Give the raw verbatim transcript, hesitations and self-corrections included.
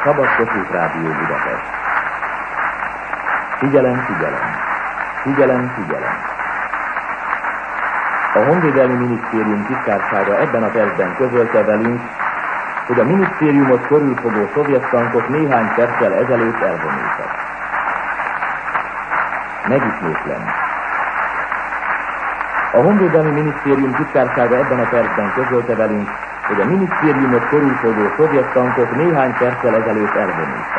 Szabad Kossuth Rádió Budapest. Figyelem, figyelem! Figyelem, figyelem! A Honvédelmi Minisztérium titkársága ebben a percben közölte velünk, hogy a minisztériumot körülfogó szovjet tankok néhány perccel ezelőtt elvonultak. Megismétlem. A Honvédelmi Minisztérium titkársága ebben a percben közölte velünk, hogy a minisztériumot körülfogó szovjet tankok néhány perccel ezelőtt elvonultak.